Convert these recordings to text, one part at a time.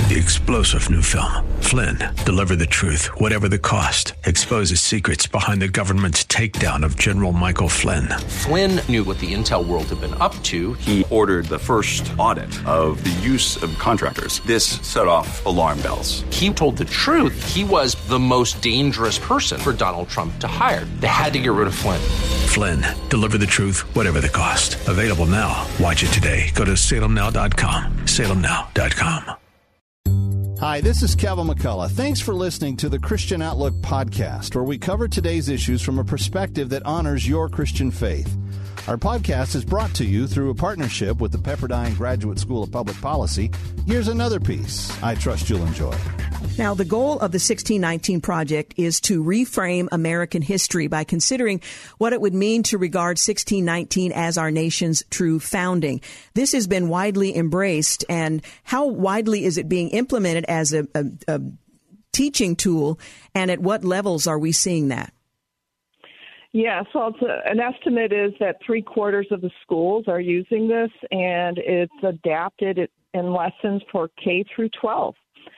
The explosive new film, Flynn, deliver the truth, whatever the cost, exposes secrets behind the government's takedown of General Michael Flynn. Flynn knew what the intel world had been up to. He ordered the first audit of the use of contractors. This set off alarm bells. He told the truth. He was the most dangerous person for Donald Trump to hire. They had to get rid of Flynn. Flynn, deliver the truth, whatever the cost. Available now. Watch it today. Go to salemnow.com. salemnow.com. Hi, this is Kevin McCullough. Thanks for listening to the Christian Outlook podcast, where we cover today's issues from a perspective that honors your Christian faith. Our podcast is brought to you through a partnership with the Pepperdine Graduate School of Public Policy. Here's another piece I trust you'll enjoy. Now, the goal of the 1619 Project is to reframe American history by considering what it would mean to regard 1619 as our nation's true founding. This has been widely embraced, and how widely is it being implemented as a teaching tool, and at what levels are we seeing that? Yeah, so an estimate is that 3/4 of the schools are using this, and it's adapted in lessons for K through 12.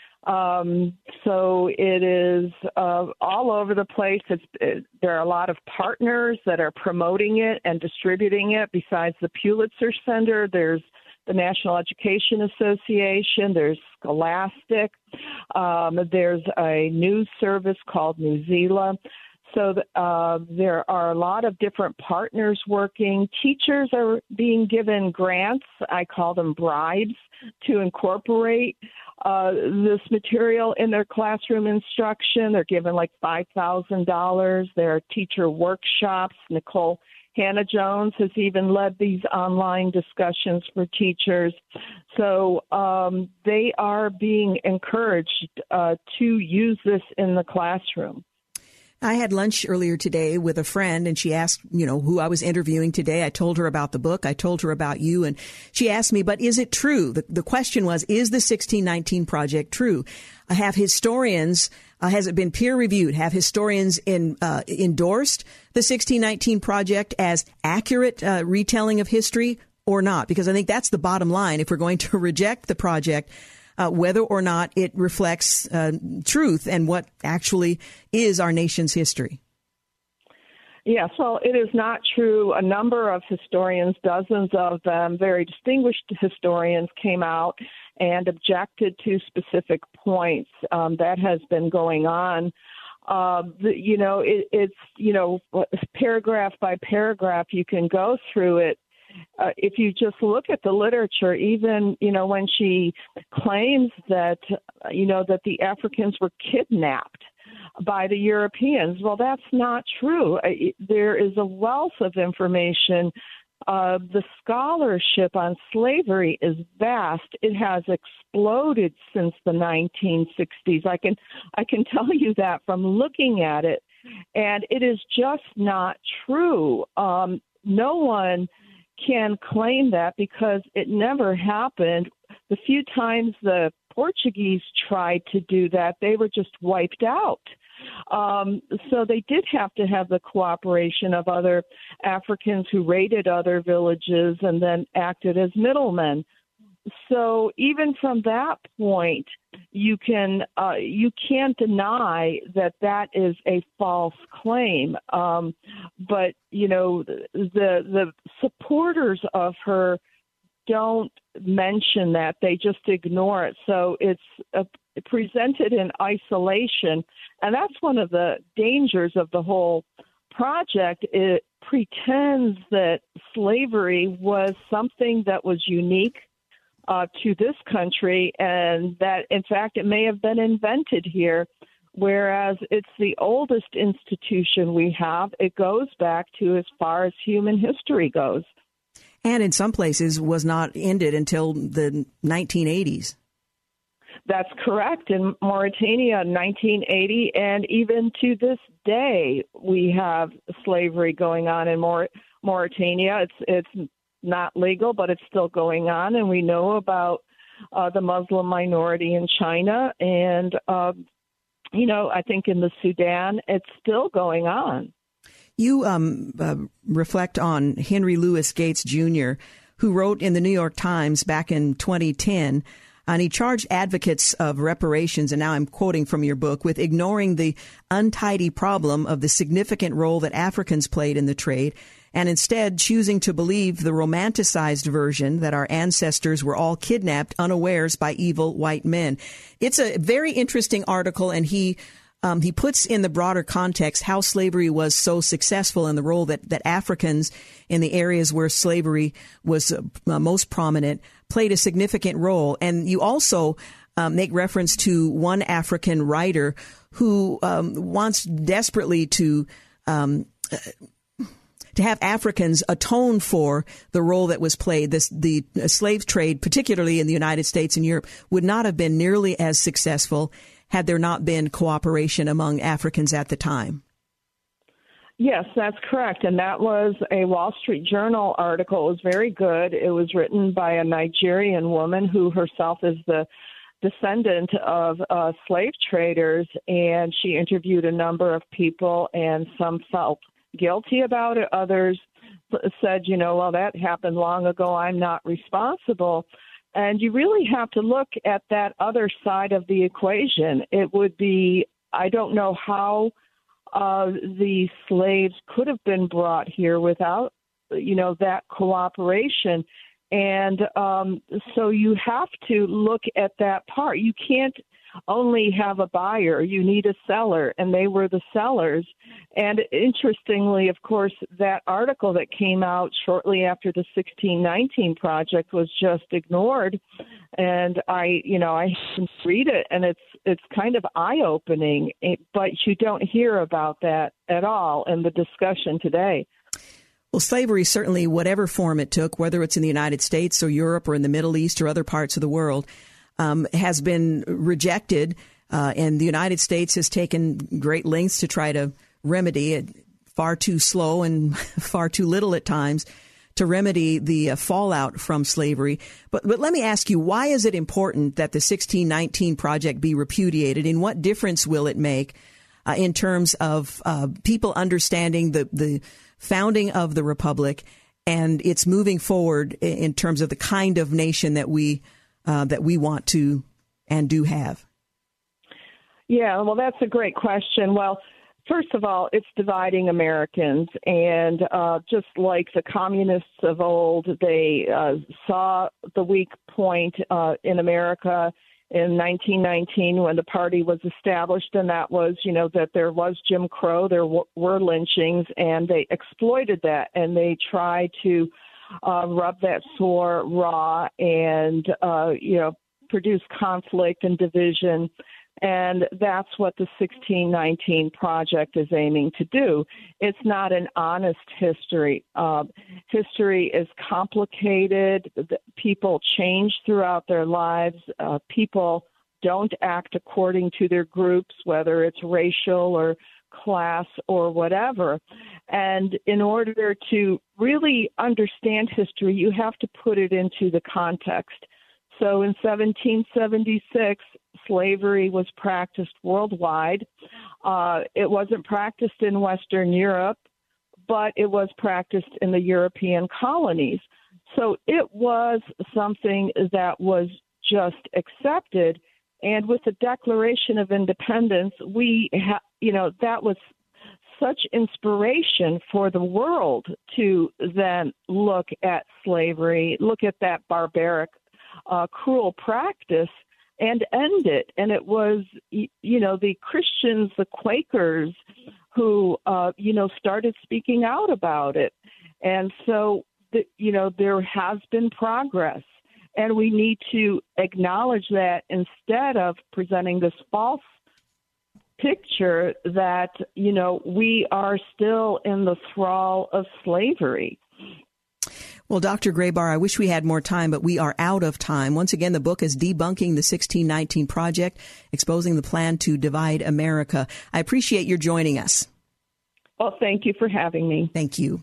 So it is all over the place. There are a lot of partners that are promoting it and distributing it. Besides the Pulitzer Center, there's the National Education Association, there's Scholastic, there's a news service called Newsela. So there are a lot of different partners working. Teachers are being given grants, I call them bribes, to incorporate this material in their classroom instruction. They're given like $5,000. There are teacher workshops. Nicole Hannah-Jones has even led these online discussions for teachers. So they are being encouraged to use this in the classroom. I had lunch earlier today with a friend, and she asked, who I was interviewing today. I told her about the book. I told her about you, and she asked me, but is it true? The question was, is the 1619 Project true? Have historians, has it been peer reviewed? Have historians endorsed the 1619 Project as accurate retelling of history or not? Because I think that's the bottom line. If we're going to reject the project, whether or not it reflects truth and what actually is our nation's history. Yes, well, it is not true. A number of historians, dozens of them, very distinguished historians, came out and objected to specific points. That has been going on. It's paragraph by paragraph, you can go through it. If you just look at the literature, even, when she claims that, that the Africans were kidnapped by the Europeans, well, that's not true. There is a wealth of information. The scholarship on slavery is vast. It has exploded since the 1960s. I can tell you that from looking at it, and it is just not true. No one can claim that because it never happened. The few times the Portuguese tried to do that, they were just wiped out. So they did have to have the cooperation of other Africans who raided other villages and then acted as middlemen. So even from that point, you can't deny that is a false claim. But the supporters of her don't mention that; they just ignore it. So it's presented in isolation, and that's one of the dangers of the whole project. It pretends that slavery was something that was unique to this country, and that, in fact, it may have been invented here, whereas it's the oldest institution we have. It goes back to as far as human history goes. And in some places was not ended until the 1980s. That's correct. In Mauritania, 1980, and even to this day, we have slavery going on in Mauritania. It's not legal, but it's still going on, and we know about the Muslim minority in China, and I think in the Sudan, it's still going on. You reflect on Henry Louis Gates Jr., who wrote in the New York Times back in 2010 And he charged advocates of reparations, and now I'm quoting from your book, with ignoring the untidy problem of the significant role that Africans played in the trade, and instead choosing to believe the romanticized version that our ancestors were all kidnapped unawares by evil white men. It's a very interesting article, and he puts in the broader context how slavery was so successful and the role that Africans in the areas where slavery was most prominent played a significant role. And you also make reference to one African writer who wants desperately to have Africans atone for the role that was played. The slave trade, particularly in the United States and Europe, would not have been nearly as successful had there not been cooperation among Africans at the time. Yes, that's correct. And that was a Wall Street Journal article. It was very good. It was written by a Nigerian woman who herself is the descendant of slave traders. And she interviewed a number of people, and some felt guilty about it. Others said, well, that happened long ago. I'm not responsible. And you really have to look at that other side of the equation. It would be, I don't know how the slaves could have been brought here without, that cooperation. And so you have to look at that part. You can't only have a buyer. You need a seller, and they were the sellers. And interestingly, of course, that article that came out shortly after the 1619 Project was just ignored. And I read it, and it's kind of eye-opening, but you don't hear about that at all in the discussion today. Well, slavery, certainly whatever form it took, whether it's in the United States or Europe or in the Middle East or other parts of the world, has been rejected, and the United States has taken great lengths to try to remedy it, far too slow and far too little at times to remedy the fallout from slavery. But let me ask you, why is it important that the 1619 Project be repudiated? And what difference will it make in terms of people understanding the founding of the Republic and its moving forward in terms of the kind of nation that we want to and do have? Yeah, well, that's a great question. Well, first of all, it's dividing Americans. And just like the communists of old, they saw the weak point in America in 1919 when the party was established, and that was, that there was Jim Crow, there were lynchings, and they exploited that, and they tried to rub that sore raw and, produce conflict and division. And that's what the 1619 Project is aiming to do. It's not an honest history. History is complicated. People change throughout their lives. People don't act according to their groups, whether it's racial or class or whatever. And in order to really understand history, you have to put it into the context. So in 1776, slavery was practiced worldwide. It wasn't practiced in Western Europe, but it was practiced in the European colonies. So it was something that was just accepted. And with the Declaration of Independence, that was such inspiration for the world to then look at slavery, look at that barbaric, cruel practice and end it. And it was, the Christians, the Quakers who, started speaking out about it. And so, there has been progress. And we need to acknowledge that instead of presenting this false picture that, we are still in the thrall of slavery. Well, Dr. Grabar, I wish we had more time, but we are out of time. Once again, the book is Debunking the 1619 Project, Exposing the Plan to Divide America. I appreciate your joining us. Well, thank you for having me. Thank you.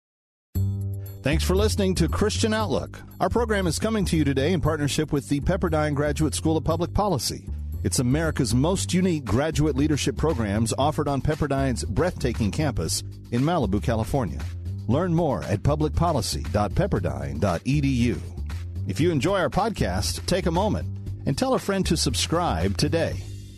Thanks for listening to Christian Outlook. Our program is coming to you today in partnership with the Pepperdine Graduate School of Public Policy. It's America's most unique graduate leadership programs offered on Pepperdine's breathtaking campus in Malibu, California. Learn more at publicpolicy.pepperdine.edu. If you enjoy our podcast, take a moment And tell a friend to subscribe today.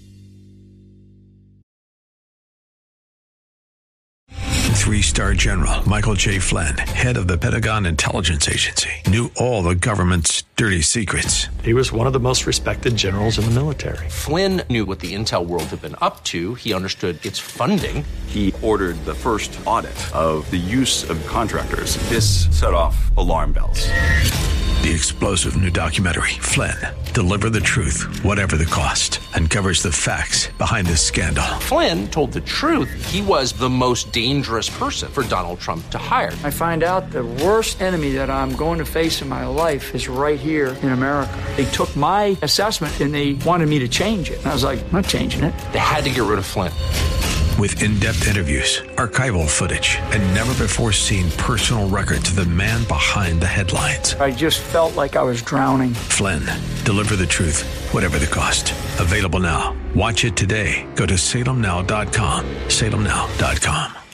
Three-star General Michael J. Flynn, head of the Pentagon Intelligence Agency, knew all the government's dirty secrets. He was one of the most respected generals in the military. Flynn knew what the intel world had been up to. He understood its funding. He ordered the first audit of the use of contractors. This set off alarm bells. The explosive new documentary, Flynn, Deliver the Truth, Whatever the Cost, uncovers the facts behind this scandal. Flynn told the truth. He was the most dangerous person for Donald Trump to hire. I find out the worst enemy that I'm going to face in my life is right here in America. They took my assessment and they wanted me to change it. And I was like, I'm not changing it. They had to get rid of Flynn. With in-depth interviews, archival footage, and never-before-seen personal records of the man behind the headlines. I just felt like I was drowning. Flynn, Deliver the Truth, Whatever the Cost. Available now. Watch it today. Go to salemnow.com. salemnow.com.